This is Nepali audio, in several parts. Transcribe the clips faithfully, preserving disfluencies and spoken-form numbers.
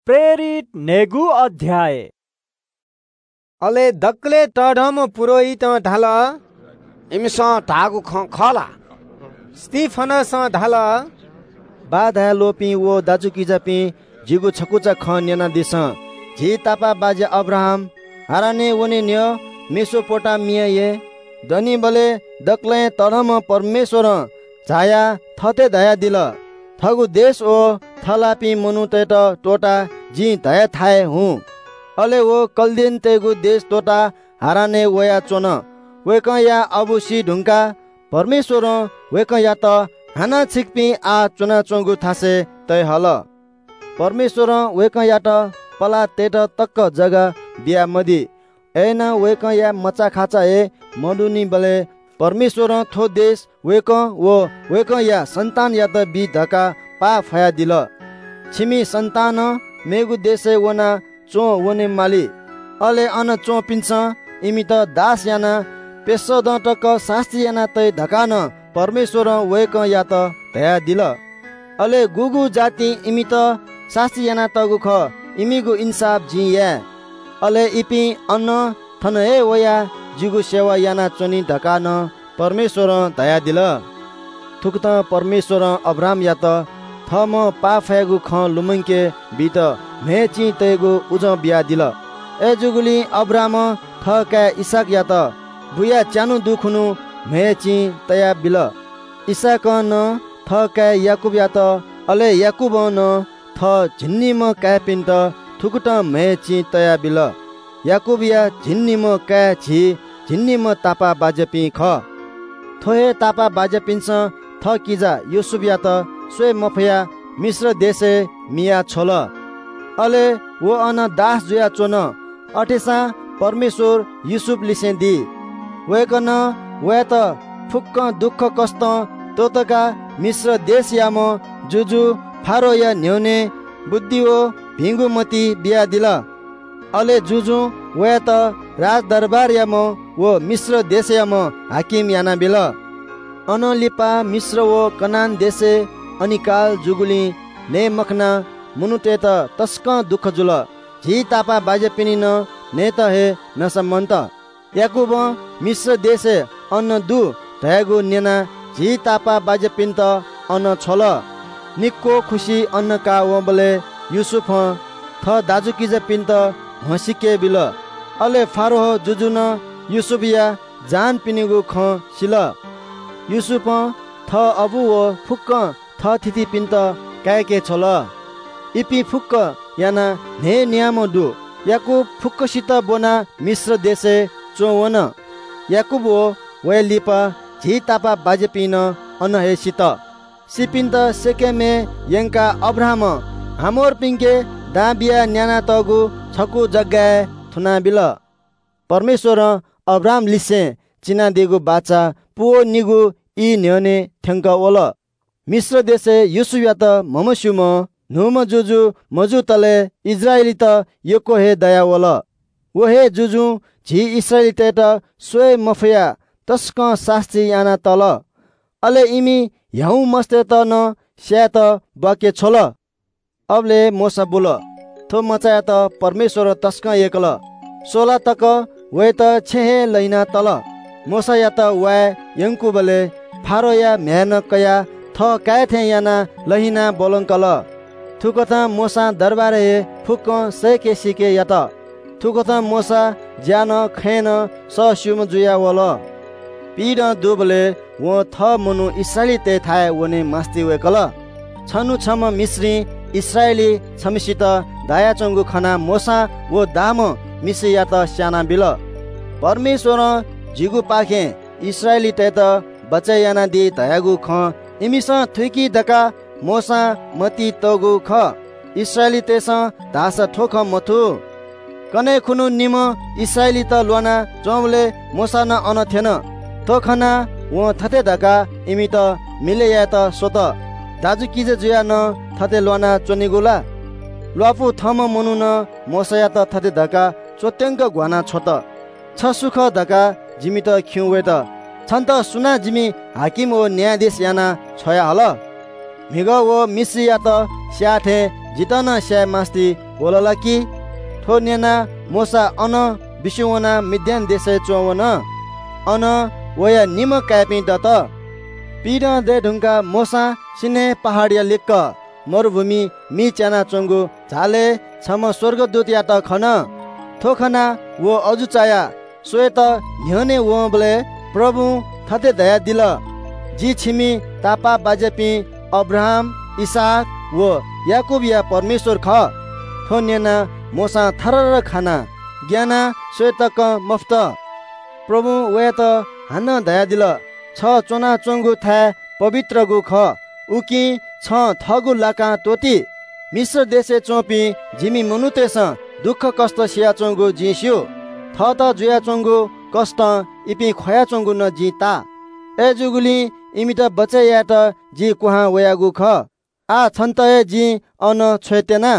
प्रेरित नेगु अध्याय अले दक्ले टढम पुरोहित ढाल इमिस ढागु खला स्टिफनस ढाल बाधा लोपी वो दाजुकी जापी जिगु छकुचा ख नेना दिस झी तापा बाजे अब्राहम हाराने वने न्य मेसोपोटामिया ये दनी बले दक्ले टढम परमेश्वर छाया थते दया दिल थगु देश ओ थलापी मनु तेट टोटा जी दया थाए हूँ अले वो कल्देन तेगु देश टोटा हाराने वया चोन वेक या अबुसी ढुङ्का परमेश्वर वेक या त हाना छिकपी आ चुना चोंगु थासे तय हल परमेश्वर वेक या त पला तेट तक्क जगा बिया मदी ऐना वेक या मचा खाचा ए मडुनी बले परमेश्वर थो देश वेक वो वेक या संतान या त बी धका पा फया दिल छिमी संतान मेगु देशे वना चो वने माली अले अन चो पिन्छ इमी त दास याना पेसो दटक शास्त्री याना तै धकान परमेश्वर वेक या त दया दिल अले गुगु जाति इमी त शास्त्री याना तगु ख इमीगु इन्साफ जी या अले इपी अन्न थन ए वया जिगु सेवा याना चोनी धकान परमेश्वर दया दिल थुकत परमेश्वर अब्राम या त थम पाफेगु ख लुमंके बित मेची तेगु उज बिया दिल ए जुगुली अब्राम थका इसाक या त बुया चानु दुखुनु मेची तया बिल इसाक न थका याकुब या त अले याकुब न थ झिन्नीम का पिन्त थुकुट मेची तया बिल याकुब या झिन्नीम का झि झिन्नीम तापा बाजपी ख थोहे तापा बाजपिन्स थ किजा युसुफ या त स्वे मफया मिश्र देशे मिया छोल अले वो अन दास जुया चोन अठेसा परमेश्वर युसुफ लिसे दी वेकन वे त फुक्क दुख कष्ट तोतका मिश्र देश याम जुजु फारो या न्योने बुद्धिओ भिंगुमती बिया दिल अले जुजु वे त राज दरबार याम वो मिश्र देश याम हाकिम याना बिल अनलिपा मिश्र वो कनान देशे अनिकाल जुगुली ने मखना मुनुटे त तस्क दुख जुल झी तापा बाजे पिनिन ने त हे नसमन्त याकुब मिश्र देशे अन्न दु धयागु नेना झी तापा बाजे पिन्त अन्न छोल निक्को खुशी अन्न का वबले युसुफ थ दाजु किज पिन्त हसिके बिल अले फारो जुजुन युसुफिया जान पिनिगु ख सिल युसुफ थ अबु वो फुक्क थ थिति पिन्त कायके छोल इपी फुक्क याना ने न्याम दु याकुब फुक्कसित बोना मिश्र देशे चोवन याकुब वो वे लिपा झी तापा बाजे पिन अनहेसित सिपिन्त सेकेमे यंका अब्राहम हामोर पिंके दाबिया न्याना तगु छकु जग्गा थुना बिल परमेश्वर अब्राहम लिसे चिना देगु बाचा पुओ निगु इ न्यने थ्यंक ओल मिश्र देशे युसुया त ममस्युम नुम जुजु मजु तले इजरायली त यको हे दया ओल वो हे जुजु झी इस्रायली तेट स्वे मफया तस्क शास्त्री याना तल अले इमी यहु मस्ते त न स्या त बके छोल अबले मोसा बोल थो मचाया त परमेश्वर तस्क एकल सोला तक वे त छेहे लैना तल मोसा या त वा यंकु बले फारो या म्यान कया थ काथे याना लहिना बोलंकल थुकथा मोसा दरबारे फुक सेके सिके या त थुकथा मोसा ज्यान खैन स सुम जुया वल पीड दुबले वो थ मनु इस्रायली ते थाए वने मस्ती वेकल छनु छम मिश्री इस्रायली छमिसित दाया चंगु खना मोसा वो दाम मिसे या त स्याना बिल परमेश्वर जिगु पाखे इस्रायली ते त बचयाना दि दयागु ख इमिस थुकी दका मोसा मती तगु ख इस्रायली तेस दास ठोख मथु कने खुनु निम इस्रायली त लोना चौले मोसा न अन थेन तो खना वो थते दका इमि त मिले या त सोत दाजु किजे जुया न थते लोना चोनिगुला लपु थम मनु न मोसा या त थते दका चोत्यंक ग्वाना छोत छ सुख दका जिमि त खिउ वे त छन्त सुना जिमि हाकिम ओ न्यायाधीश याना छया हल मिग वो मिश्रिया त स्याथे जितन स्या मास्ती बोलला कि थो नेना मोसा अन विश्वना मिद्यान देशे चोवन अन वया निम कापी दत पीड दे ढुङ्गा मोसा सिने पहाडिया लिक्क मरुभूमि मी च्याना चोङ्गु झाले छम स्वर्गदूत या त खन थोखना वो अजु चाया सोए त न्ह्यने वो बले प्रभु थते दया दिल जी छिमी तापा बाजेपी अब्राहम इसाक वो याकूब या परमेश्वर ख थोन्यना मोसा थरर खाना ज्ञाना श्वेतक मफ्त प्रभु वे त हान दया दिल छ चोना चोङ्गु था पवित्र गु ख उकी छ थगु लाका तोती मिश्र देशे चोपी जिमी मनुतेस दुःख कष्ट सिया चोङ्गु जिस्यो थ त जुया चोङ्गु कष्ट इपी खया चोङ्गु न जिता ए जुगुली इमित बचे या त जी कुहा वयागु ख आ छन्त ए जी अन छोतेना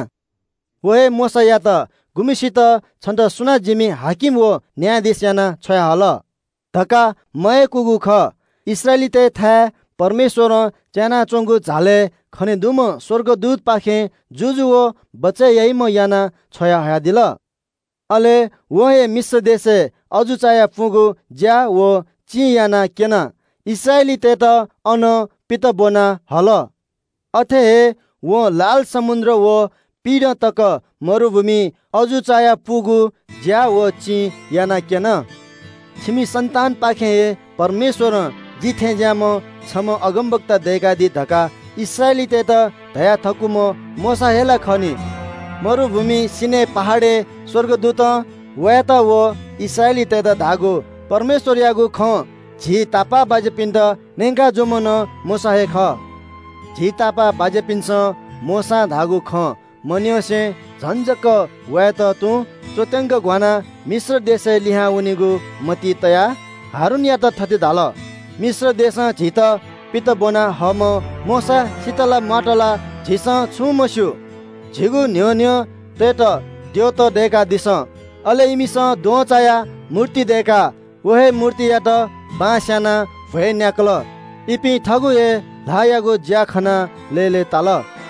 वहे मोसा या त गुमिसित छन्त सुना जिमी हाकिम वो न्यायाधीश याना छोया हल धका मय कुगु ख इस्राएली ते था परमेश्वर च्याना चोङ्गु झाले खने दुम स्वर्गदूत पाखे जुजु वो बचे यही म याना छोया हया दिल अले वो हे मिश्र देशे अजु चाया पुगु ज्या वो ची याना केना इस्राएली ते त अन पित बोना हल अथे हे वो लाल समुद्र वो पीड तक मरुभूमि अजु चाया पुगु ज्या वो ची याना केना छिमी सन्तान पाखे हे परमेश्वर जिथे ज्याम छम अगमवक्ता देगा दि धका इस्राएली ते त दया थकुम मोसा हेला खनी मरुभूमि सिने पहाडे स्वर्गदूत वया त वो इस्राएली ते त धागो परमेश्वर यागु ख झी तापा बाजे पिण्ड नेंगा जोमन मोसा हे ख झी तापा बाजे पिन्छ मोसा धागु ख मन्यसे झन्जक वया त तु चोतेंग ग्वाना मिश्र देशे लिहा उनिगु मती तया हारुन या त थति धाल मिश्र देश झित पित बोना हम मोसा शीतला माटला झिस छु मस्यु झिगु न्यो न्यो तेत त्यो त देका दिस अले इमिस दो चाया मूर्ति देका वहे मूर्ति या त बास्याना भए न्याकल इपि थगु ए लायागु ज्या खना लेले ताल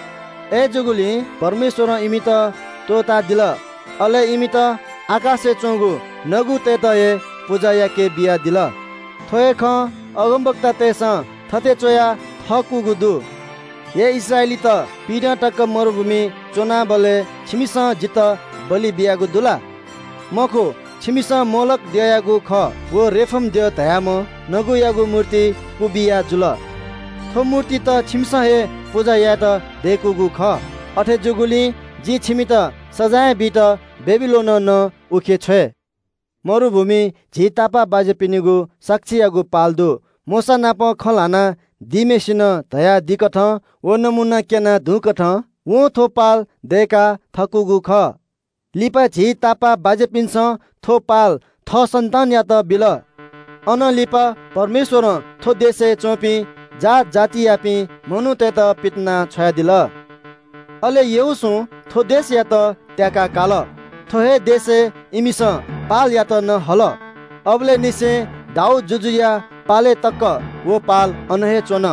ए जुगुली परमेश्वर इमित तोता दिल अले इमित आकाशे चोङ्गु नगु तेत ए पूजा याके बिया दिल थोए ख अगमवक्ता तेस थते चोया थकुगु दु ये इस्राएली त पीडा टक मरुभूमि चोना बले छिमिस जित बलि बियागु दुला मखु छिमिस मोलक दियागु ख वो रेफम दियो धयाम नगु यागु मूर्ति कुबिया जुल थो मूर्ति त छिमिस हे पूजा या त देखुगु ख अठे जुगुली जी छिमि त सजाय बिट बेबिलोन न उखे छे मरुभूमि झी तापा बाजे पिनिगु साक्षीयागु पाल्दु मोसा नाप खलाना दिमेसिन दया दिकथ वो नमुना केना धुकथ वो थोपाल देका थकुगु ख लिपा झी तापा बाजे पिन्छ थोपाल थ सन्तान या त बिल अन लिपा परमेश्वर थो देशे चोपी जात जाति यापी मनु ते त पितना छया दिल अले येउसु थो देश या त त्याका काल थोहे देशे इमिस पाल या त न हल अबले निसे दाउद जुजुया पाले तक वो पाल अनहे चोन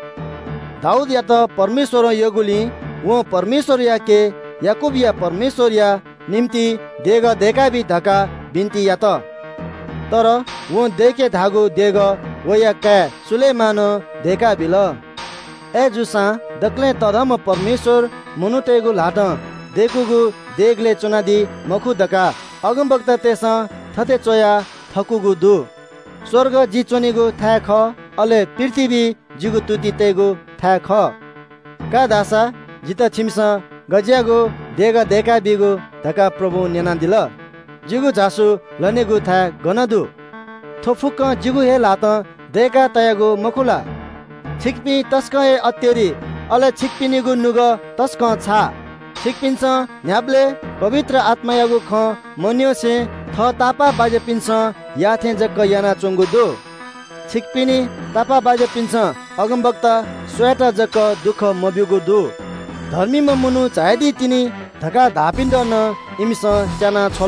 दाउद या त परमेश्वर योगुली वो परमेश्वर या के याकूब या परमेश्वर या निम्ति देग देका भी धका बिन्ती या त तर वो देके धागो देग वो या का सुलेमान देका बिल ए जुसा दक्ले तदम परमेश्वर मनुतेगु लाट देखुगु देगले चुनादी मखु दका अगमवक्ता तेस थते चोया थकुगु दु स्वर्ग जी चोनिगु था ख अले पृथ्वी जिगु तुति तेगु था ख का दासा जित छिमस गज्यागु देगा देका बिगु धका प्रभु नेना दिल जिगु जासु लनेगु था गनदु थोफुक जिगु हे लात देका तयागु मखुला छिकपि तस्क ए अत्यरी अले छिकपिनिगु नुग तस्क छा छिकपिन्छ न्याब्ले पवित्र आत्मायागु ख मन्योसे थ तापा बाजे पिन्छ याथे जक्क याना चोङ्गु दु छिकपिनी तापा बाजे पिन्छ अगमवक्ता स्वेटा जक्क दुख मब्युगु दु धर्मी म मुनु चाहेदी तिनी धका धापिन्द न इमिस च्याना छोल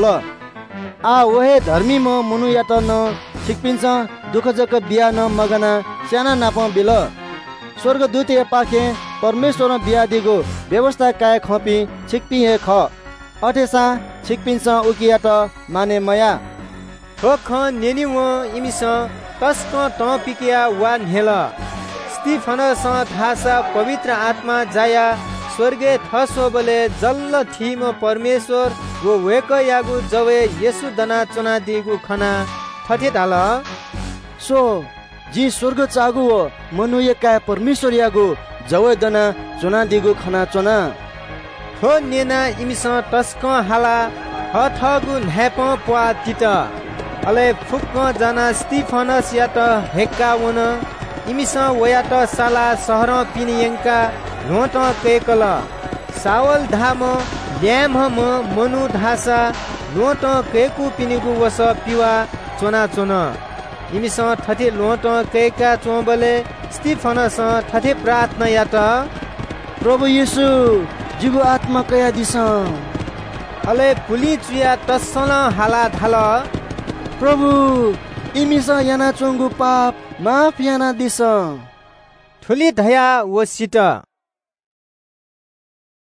आ ओहे धर्मी म मुनु यात न छिकपिन्छ दुख जक्क बिया न मगना च्याना नाप बिल स्वर्गदूत ये पाखे परमेश्वर बिहा दिगो व्यवस्था काय खपी छिकपी हे ख अठेसा छिकपिन्छ उकिया त माने मया ठोख नेनी व इमिस तस्क त पिकिया वा नेल स्टिफनस थासा पवित्र आत्मा जाया स्वर्गे थसो बले जल्ल थिम परमेश्वर वो वेक यागु जवे येसु दना चुना दिगु खना थथे डाल सो जी स्वर्ग चागु हो मनु ये काय परमेश्वर यागु जवे दना चुना दिगु खना चुना थो नेना इमिस तस्क हाला थथगु न्याप प्वा तित अले फुक्क जना स्टिफनस या त हेक्का वन इमिस वया त साला सहर पिनियंका रोट केकल सावल धाम ल्याम म मनु धासा रोट केकु पिनिगु वस पिवा चोना चोन इमिस थथे लोट केका चोबले स्टिफनस थथे प्रार्थना या त प्रभु येशू जिगु आत्मा कया दिस अले पुली चुया तसल हाला धाल प्रभु इमिस याना चोंगु पाप माफ याना दिस ठुली धया वो सिट